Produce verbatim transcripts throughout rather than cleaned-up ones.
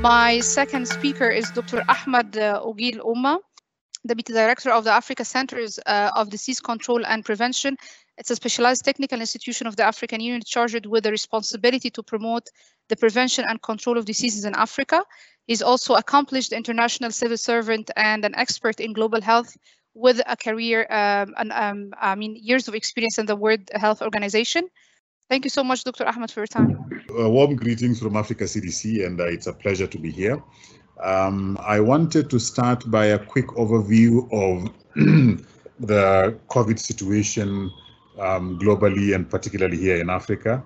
My second speaker is Doctor Ahmed uh, Oghil Ouma, Deputy Director of the Africa Centers uh, of Disease Control and Prevention. It's a specialized technical institution of the African Union charged with the responsibility to promote the prevention and control of diseases in Africa. He's also accomplished international civil servant and an expert in global health with a career um, and um, I mean years of experience in the World Health Organization. Thank you so much, Doctor Ahmed, for your time. Uh, warm greetings from Africa C D C, and uh, it's a pleasure to be here. Um, I wanted to start by a quick overview of the COVID situation um, globally and particularly here in Africa.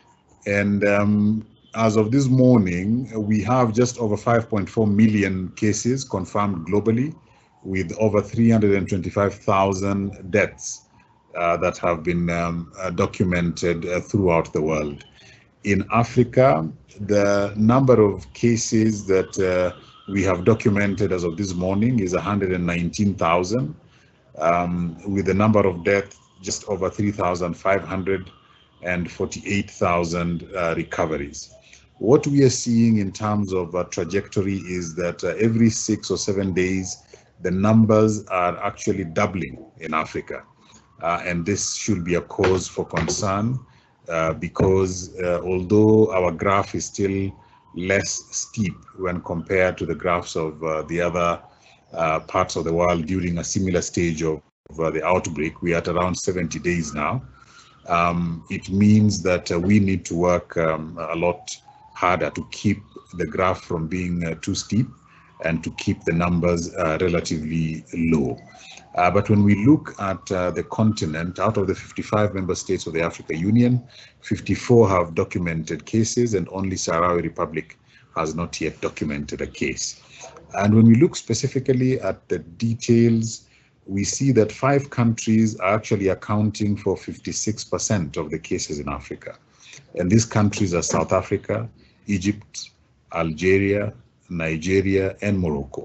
And um, as of this morning, we have just over five point four million cases confirmed globally, with over three hundred twenty-five thousand deaths uh, that have been um, uh, documented uh, throughout the world. In Africa, the number of cases that uh, we have documented as of this morning is one hundred nineteen thousand, um, with the number of deaths just over three thousand five hundred and forty-eight thousand uh, recoveries. What we are seeing in terms of uh, trajectory is that uh, every six or seven days, the numbers are actually doubling in Africa. Uh, and this should be a cause for concern. Uh, because uh, although our graph is still less steep when compared to the graphs of uh, the other uh, parts of the world during a similar stage of, of uh, the outbreak, we are at around seventy days now. Um, it means that uh, we need to work um, a lot harder to keep the graph from being uh, too steep and to keep the numbers uh, relatively low. Uh, but when we look at uh, the continent, out of the fifty-five member states of the African Union, fifty-four have documented cases, and only Sahrawi Republic has not yet documented a case. And when we look specifically at the details, we see that five countries are actually accounting for fifty-six percent of the cases in Africa. And these countries are South Africa, Egypt, Algeria, Nigeria, and Morocco.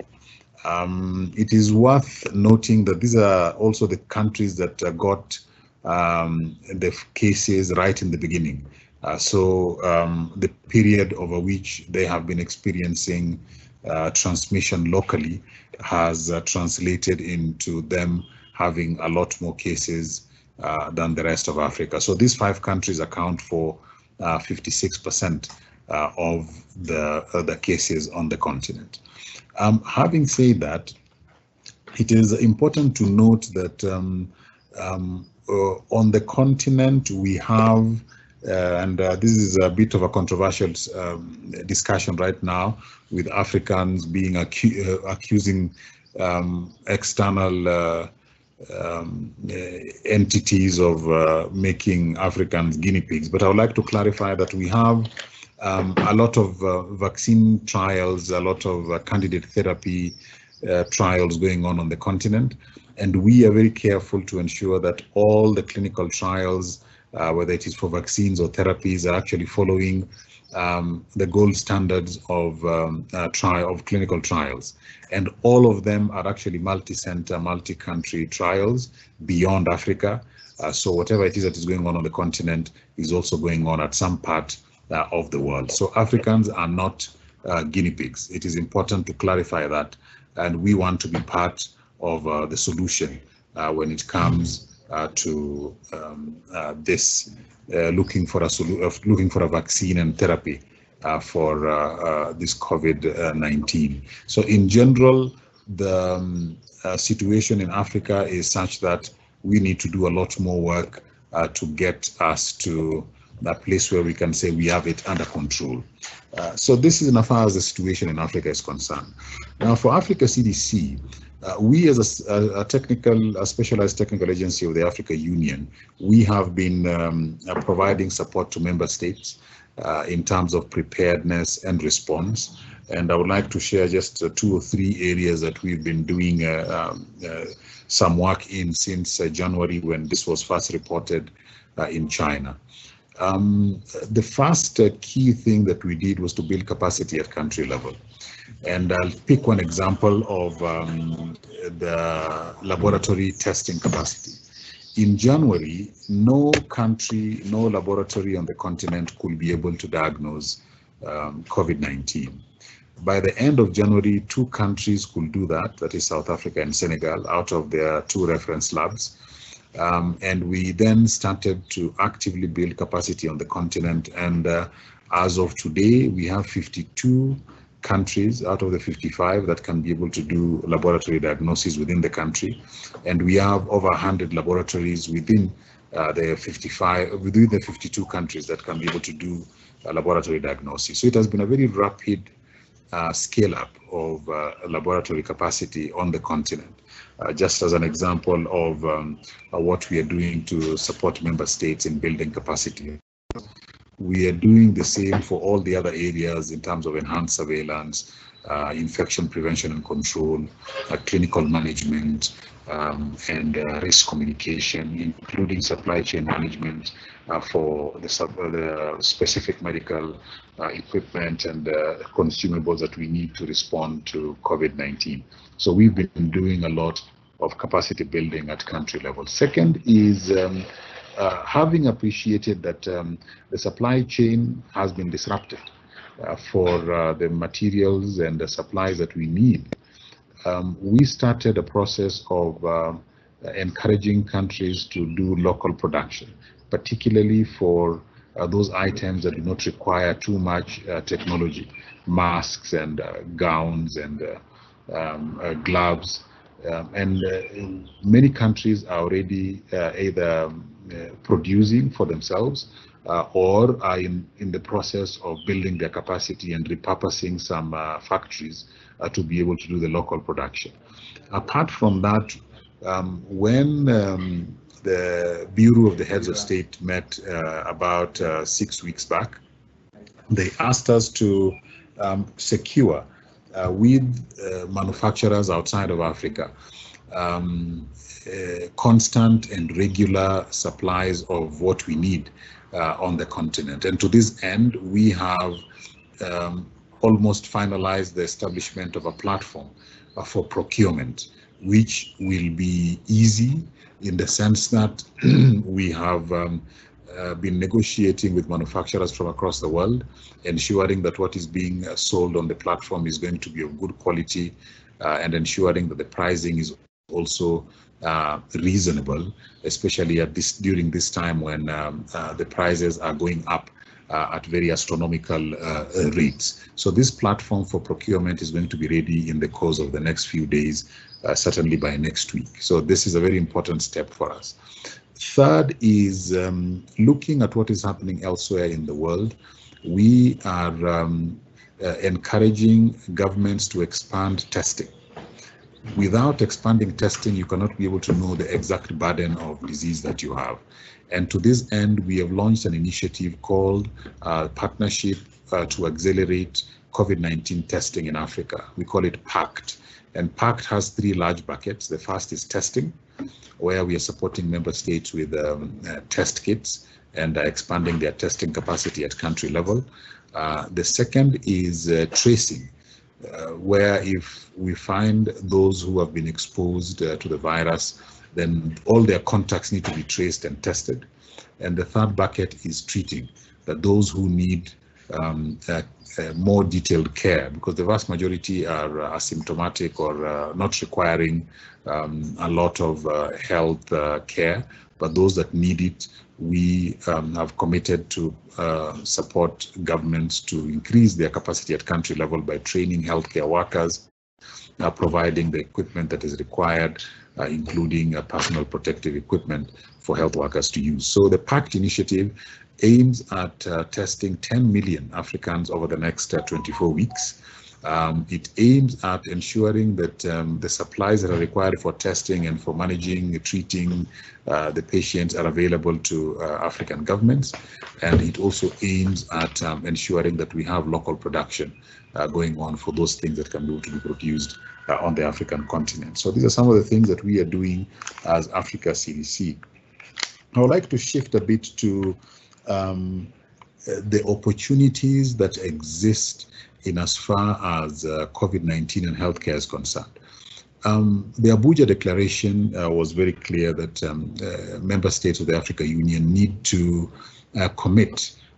Um, it is worth noting that these are also the countries that uh, got um, the cases right in the beginning. Uh, so um, the period over which they have been experiencing uh, transmission locally has uh, translated into them having a lot more cases uh, than the rest of Africa. So these five countries account for uh, fifty-six percent uh, of the, uh, the cases on the continent. Um, having said that, it is important to note that um, um, uh, on the continent we have, uh, and uh, this is a bit of a controversial um, discussion right now, with Africans being acu uh, accusing um, external uh, um, uh, entities of uh, making Africans guinea pigs. But I would like to clarify that we have Um, a lot of uh, vaccine trials, a lot of uh, candidate therapy uh, trials going on on the continent, and we are very careful to ensure that all the clinical trials, uh, whether it is for vaccines or therapies, are actually following um, the gold standards of um, uh, trial of clinical trials, and all of them are actually multi-center, multi-country trials beyond Africa. Uh, so whatever it is that is going on on the continent is also going on at some part Uh, of the world. So Africans are not uh, guinea pigs. It is important to clarify that, and we want to be part of uh, the solution uh, when it comes uh, to um, uh, this uh, looking for a solu uh, looking for a vaccine and therapy uh, for uh, uh, this COVID nineteen. So in general, the um, uh, situation in Africa is such that we need to do a lot more work uh, to get us to a place where we can say we have it under control. Uh, so this is as far as the situation in Africa is concerned. Now for Africa C D C, uh, we as a, a technical, a specialized technical agency of the African Union, we have been um, uh, providing support to member states uh, in terms of preparedness and response. And I would like to share just uh, two or three areas that we've been doing uh, um, uh, some work in since uh, January, when this was first reported uh, in China. Um, the first uh, key thing that we did was to build capacity at country level. And I'll pick one example of um, the laboratory testing capacity. In January, no country, no laboratory on the continent could be able to diagnose um, COVID nineteen. By the end of January, two countries could do that, that is South Africa and Senegal, out of their two reference labs. Um, and we then started to actively build capacity on the continent. And uh, as of today, we have fifty-two countries out of the fifty-five that can be able to do laboratory diagnosis within the country. And we have over one hundred laboratories within uh, the fifty-five, within the fifty-two countries that can be able to do uh, laboratory diagnosis. So it has been a very rapid uh, scale up of uh, laboratory capacity on the continent. Uh, just as an example of um, uh, what we are doing to support member states in building capacity. We are doing the same for all the other areas in terms of enhanced surveillance, uh, infection prevention and control, uh, clinical management, um, and uh, risk communication, including supply chain management uh, for the, sub uh, the specific medical uh, equipment and uh, consumables that we need to respond to COVID nineteen. So we've been doing a lot of capacity building at country level. Second is um, uh, having appreciated that um, the supply chain has been disrupted uh, for uh, the materials and the supplies that we need. Um, we started a process of uh, encouraging countries to do local production, particularly for uh, those items that do not require too much uh, technology, masks and uh, gowns and uh, um, uh, gloves. Um, and uh, many countries are already uh, either um, uh, producing for themselves uh, or are in, in the process of building their capacity and repurposing some uh, factories uh, to be able to do the local production. Apart from that, um, when um, the Bureau of the Heads of State met uh, about uh, six weeks back, they asked us to um, secure Uh, with uh, manufacturers outside of Africa, um, uh, constant and regular supplies of what we need uh, on the continent. And to this end, we have um, almost finalized the establishment of a platform uh, for procurement, which will be easy in the sense that we have um, Uh, been negotiating with manufacturers from across the world, ensuring that what is being uh, sold on the platform is going to be of good quality, uh, and ensuring that the pricing is also uh, reasonable, especially at this during this time when um, uh, the prices are going up uh, at very astronomical uh, rates. So this platform for procurement is going to be ready in the course of the next few days, uh, certainly by next week. So this is a very important step for us. Third is um, looking at what is happening elsewhere in the world. We are um, uh, encouraging governments to expand testing. Without expanding testing, you cannot be able to know the exact burden of disease that you have. And to this end, we have launched an initiative called uh, Partnership uh, to Accelerate COVID nineteen Testing in Africa. We call it PACT. And PACT has three large buckets. The first is testing, where we are supporting member states with um, uh, test kits and uh, expanding their testing capacity at country level. Uh, the second is uh, tracing, uh, where if we find those who have been exposed uh, to the virus, then all their contacts need to be traced and tested. And the third bucket is treating, that those who need um, uh, uh, more detailed care, because the vast majority are uh, asymptomatic or uh, not requiring um, a lot of uh, health uh, care, but those that need it, we um, have committed to uh, support governments to increase their capacity at country level by training healthcare workers, uh, providing the equipment that is required, uh, including uh, personal protective equipment for health workers to use. So the PACT initiative aims at uh, testing ten million Africans over the next uh, twenty-four weeks. Um, it aims at ensuring that um, the supplies that are required for testing and for managing, treating uh, the patients are available to uh, African governments. And it also aims at um, ensuring that we have local production uh, going on for those things that can be able to be produced uh, on the African continent. So these are some of the things that we are doing as Africa C D C. I would like to shift a bit to um, the opportunities that exist in as far as uh, COVID nineteen and healthcare is concerned. Um, the Abuja Declaration uh, was very clear that um, uh, member states of the African Union need to uh, commit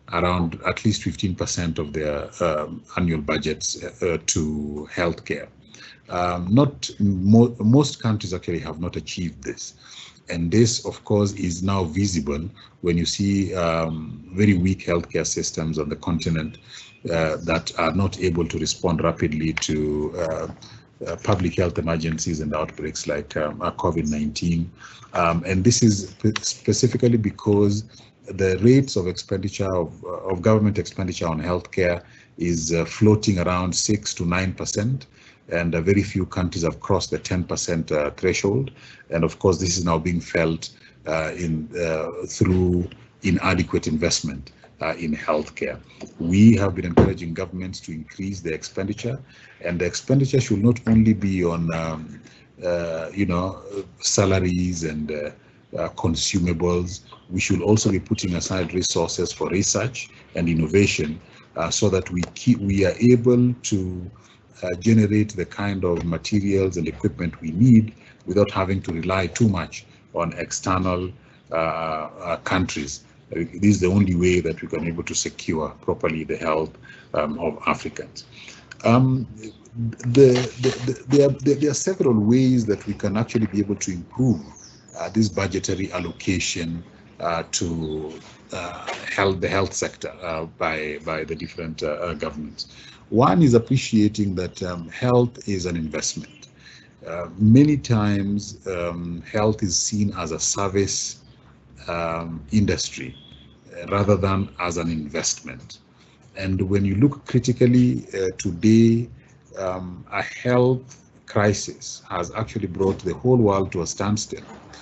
around at least fifteen percent of their um, annual budgets uh, to healthcare. Um, not mo most countries actually have not achieved this. And this, of course, is now visible when you see um, very weak healthcare systems on the continent uh, that are not able to respond rapidly to uh, uh, public health emergencies and outbreaks like um, COVID nineteen. Um, and this is specifically because the rates of expenditure of, of government expenditure on healthcare is uh, floating around six to nine percent. And uh, very few countries have crossed the ten percent uh, threshold. And of course, this is now being felt uh, in uh, through inadequate investment uh, in healthcare. We have been encouraging governments to increase their expenditure, and the expenditure should not only be on, um, uh, you know, salaries and uh, uh, consumables. We should also be putting aside resources for research and innovation uh, so that we keep we are able to Uh, generate the kind of materials and equipment we need without having to rely too much on external uh, uh, countries. Uh, this is the only way that we can be able to secure properly the health um, of Africans. Um, the, the, the, there, are, there are several ways that we can actually be able to improve uh, this budgetary allocation uh, to uh, health, the health sector uh, by, by the different uh, governments. One is appreciating that um, health is an investment. Uh, many times um, health is seen as a service um, industry uh, rather than as an investment. And when you look critically uh, today, um, a health crisis has actually brought the whole world to a standstill.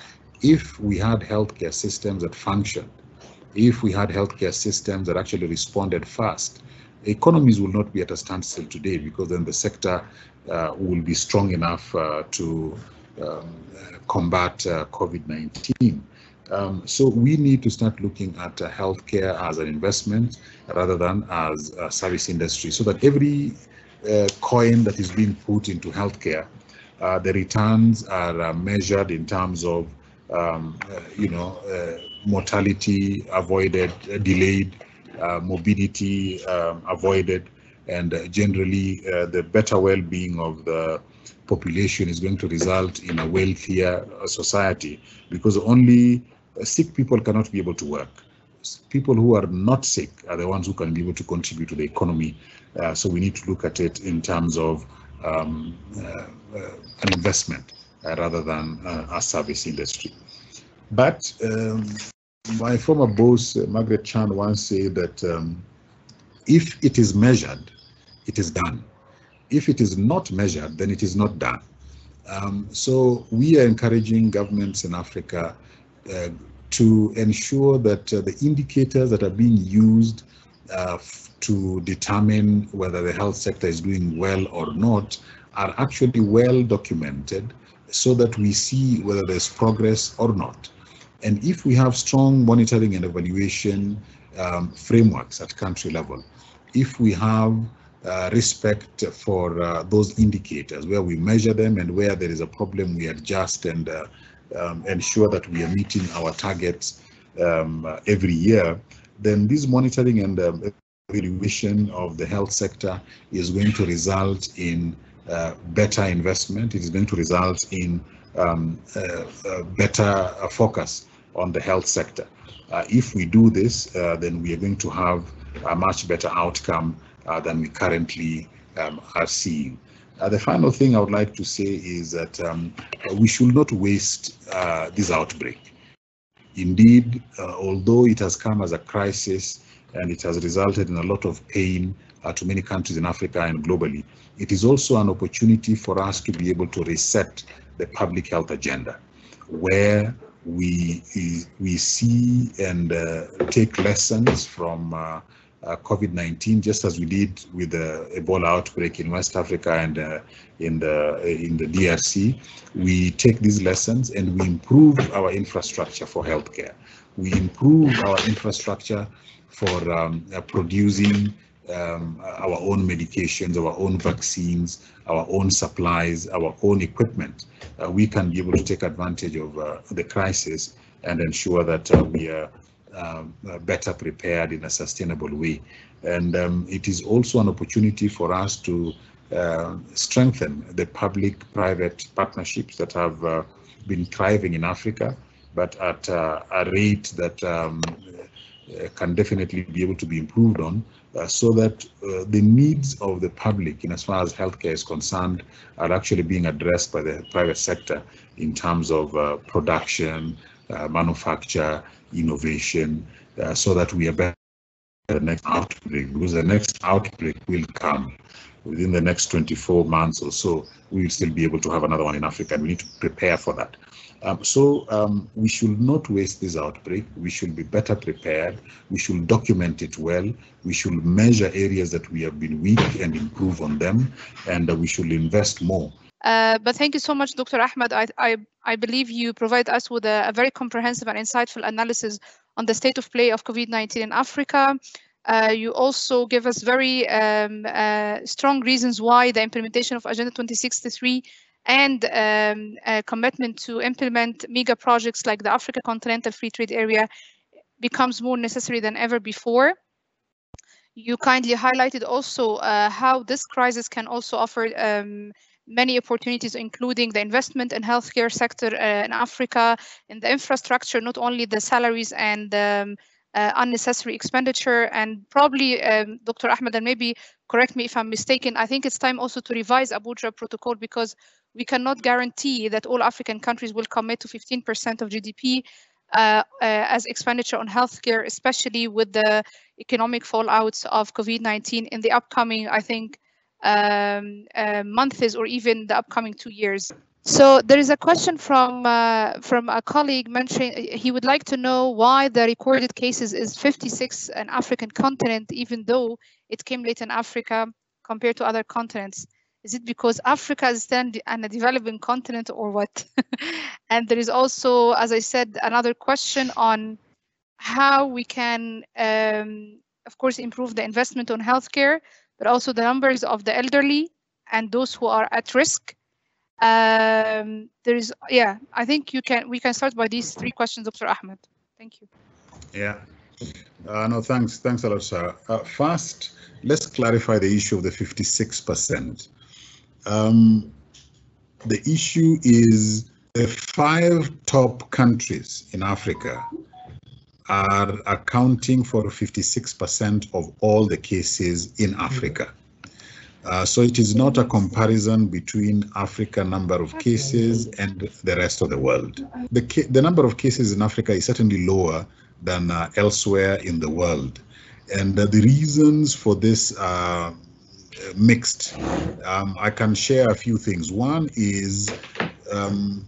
If we had healthcare systems that functioned, if we had healthcare systems that actually responded fast, economies will not be at a standstill today, because then the sector uh, will be strong enough uh, to um, combat uh, COVID nineteen. Um, so we need to start looking at uh, healthcare as an investment rather than as a service industry, so that every uh, coin that is being put into healthcare, uh, the returns are uh, measured in terms of, um, uh, you know, uh, mortality avoided, uh, delayed, Uh, morbidity um, avoided, and uh, generally uh, the better well-being of the population is going to result in a wealthier uh, society, because only uh, sick people cannot be able to work. People who are not sick are the ones who can be able to contribute to the economy. Uh, so we need to look at it in terms of um, uh, uh, an investment uh, rather than uh, a service industry. But um, my former boss, uh, Margaret Chan, once said that um, if it is measured, it is done. If it is not measured, then it is not done. Um, so we are encouraging governments in Africa uh, to ensure that uh, the indicators that are being used uh, to determine whether the health sector is doing well or not are actually well documented, so that we see whether there's progress or not. And if we have strong monitoring and evaluation um, frameworks at country level, if we have uh, respect for uh, those indicators, where we measure them and where there is a problem, we adjust and uh, um, ensure that we are meeting our targets um, uh, every year, then this monitoring and um, evaluation of the health sector is going to result in uh, better investment. It is going to result in um, uh, uh, better uh, focus on the health sector. Uh, if we do this, uh, then we are going to have a much better outcome uh, than we currently um, are seeing. Uh, the final thing I would like to say is that um, we should not waste uh, this outbreak. Indeed, uh, although it has come as a crisis and it has resulted in a lot of pain uh, to many countries in Africa and globally, it is also an opportunity for us to be able to reset the public health agenda, where we we see and uh, take lessons from uh, uh, COVID nineteen, just as we did with the Ebola outbreak in West Africa and uh, in the in the D R C. We take these lessons and we improve our infrastructure for healthcare. We improve our infrastructure for um, uh, producing um, our own medications, our own vaccines, our own supplies, our own equipment. Uh, we can be able to take advantage of uh, the crisis and ensure that uh, we are uh, better prepared in a sustainable way. And um, it is also an opportunity for us to uh, strengthen the public-private partnerships that have uh, been thriving in Africa, but at uh, a rate that um, can definitely be able to be improved on, uh, so that uh, the needs of the public, in as far as healthcare is concerned, are actually being addressed by the private sector in terms of uh, production, uh, manufacture, innovation, uh, so that we are better the next outbreak, because the next outbreak will come within the next twenty-four months or so. We will still be able to have another one in Africa, and we need to prepare for that. Um, so um, we should not waste this outbreak. We should be better prepared. We should document it well. We should measure areas that we have been weak and improve on them, and uh, we should invest more. Uh, but thank you so much, Doctor Ahmed. I, I, I believe you provide us with a, a very comprehensive and insightful analysis on the state of play of COVID nineteen in Africa. Uh, you also give us very um, uh, strong reasons why the implementation of Agenda twenty sixty-three and um, a commitment to implement mega projects like the Africa Continental Free Trade Area becomes more necessary than ever before. You kindly highlighted also uh, how this crisis can also offer um, many opportunities, including the investment and healthcare sector uh, in Africa, in the infrastructure, not only the salaries and um, uh, unnecessary expenditure. And probably, um, Doctor Ahmed, and maybe correct me if I'm mistaken, I think it's time also to revise Abuja Protocol, because we cannot guarantee that all African countries will commit to fifteen percent of G D P uh, uh, as expenditure on healthcare, especially with the economic fallouts of COVID nineteen in the upcoming, I think, um, uh, months or even the upcoming two years. So there is a question from uh, from a colleague mentioning he would like to know why the recorded cases is fifty-six in African continent, even though it came late in Africa compared to other continents. Is it because Africa is still a developing continent, or what? And there is also, as I said, another question on how we can, um, of course, improve the investment on healthcare, but also the numbers of the elderly and those who are at risk. Um, there is, yeah, I think you can. We can start by these three questions, Doctor Ahmed. Thank you. Yeah. Uh, no, thanks. Thanks a lot, Sarah. Uh, first, let's clarify the issue of the fifty-six percent. Um, the issue is the five top countries in Africa are accounting for fifty-six percent of all the cases in Africa. Uh, so it is not a comparison between Africa number of cases and the rest of the world. The, the number of cases in Africa is certainly lower than uh, elsewhere in the world. And uh, the reasons for this are mixed. Um, I can share a few things. One is um,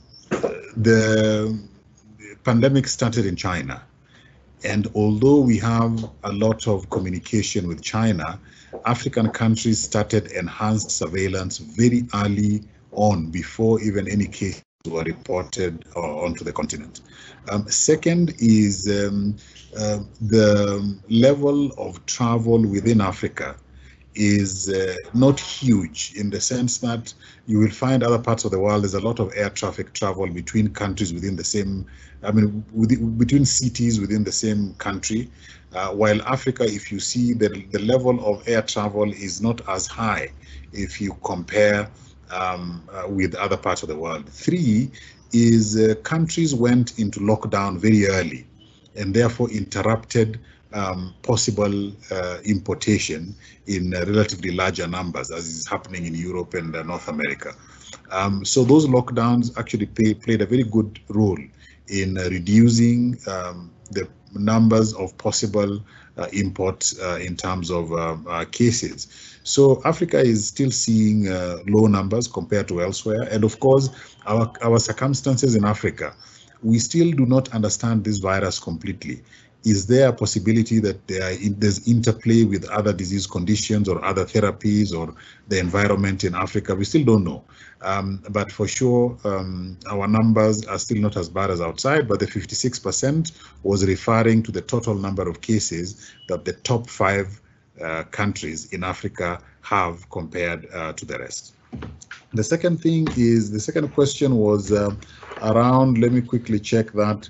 the pandemic started in China. And although we have a lot of communication with China, African countries started enhanced surveillance very early on, before even any cases were reported uh, onto the continent. Um, second is um, uh, the level of travel within Africa is uh, not huge, in the sense that you will find other parts of the world there's a lot of air traffic travel between countries within the same, I mean, within, between cities within the same country, uh, while Africa, if you see the, the level of air travel is not as high if you compare um, uh, with other parts of the world. Three is uh, countries went into lockdown very early and therefore interrupted Um, possible uh, importation in uh, relatively larger numbers, as is happening in Europe and uh, North America. Um, so those lockdowns actually pay, played a very good role in uh, reducing um, the numbers of possible uh, imports uh, in terms of uh, uh, cases. So Africa is still seeing uh, low numbers compared to elsewhere. And of course, our, our circumstances in Africa, we still do not understand this virus completely. Is there a possibility that there in, there's interplay with other disease conditions or other therapies or the environment in Africa? We still don't know. Um, but for sure, um, our numbers are still not as bad as outside, but the fifty-six percent was referring to the total number of cases that the top five uh, countries in Africa have compared uh, to the rest. The second thing is, the second question was uh, around, let me quickly check that.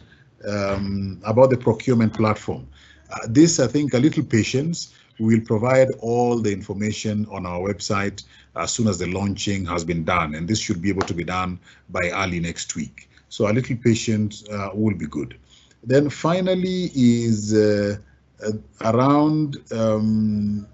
um, about the procurement platform. Uh, this, I think, a little patience. We will provide all the information on our website as soon as the launching has been done, and this should be able to be done by early next week. So a little patience uh, will be good. Then finally is uh, uh, around um,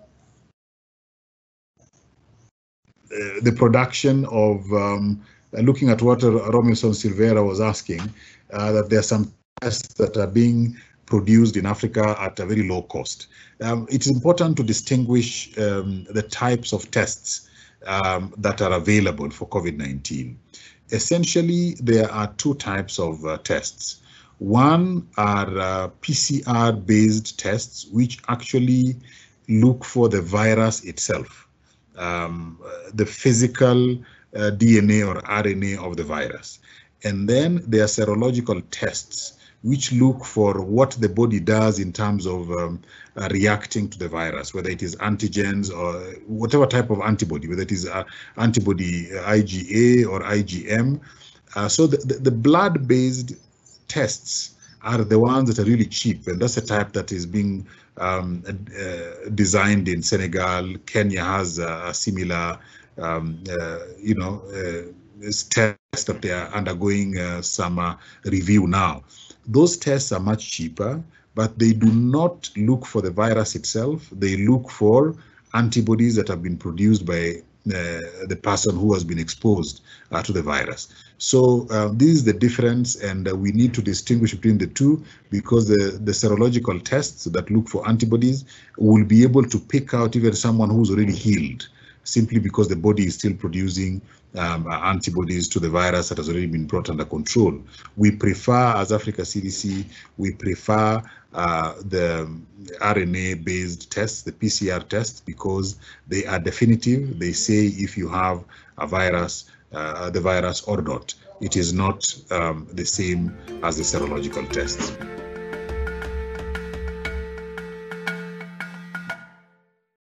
uh, the production of, um, uh, looking at what Robinson Silveira was asking, uh, that there are some tests that are being produced in Africa at a very low cost. Um, it is important to distinguish um, the types of tests um, that are available for COVID nineteen. Essentially, there are two types of uh, tests. One are uh, P C R-based tests, which actually look for the virus itself, um, the physical uh, D N A or R N A of the virus. And then there are serological tests, which look for what the body does in terms of um, uh, reacting to the virus, whether it is antigens or whatever type of antibody, whether it is uh, antibody uh, I G A or I G M. Uh, so the, the, the blood-based tests are the ones that are really cheap, and that's a type that is being um, uh, designed in Senegal. Kenya has a, a similar, um, uh, you know, uh, test that they are undergoing uh, some uh, review now. Those tests are much cheaper, but they do not look for the virus itself. They look for antibodies that have been produced by uh, the person who has been exposed uh, to the virus. So uh, this is the difference, and uh, we need to distinguish between the two, because the, the serological tests that look for antibodies will be able to pick out even someone who's already healed, simply because the body is still producing um, antibodies to the virus that has already been brought under control. We prefer, as Africa C D C, we prefer uh, the R N A-based tests, the P C R tests, because they are definitive. They say if you have a virus, uh, the virus or not. It is not um, the same as the serological tests.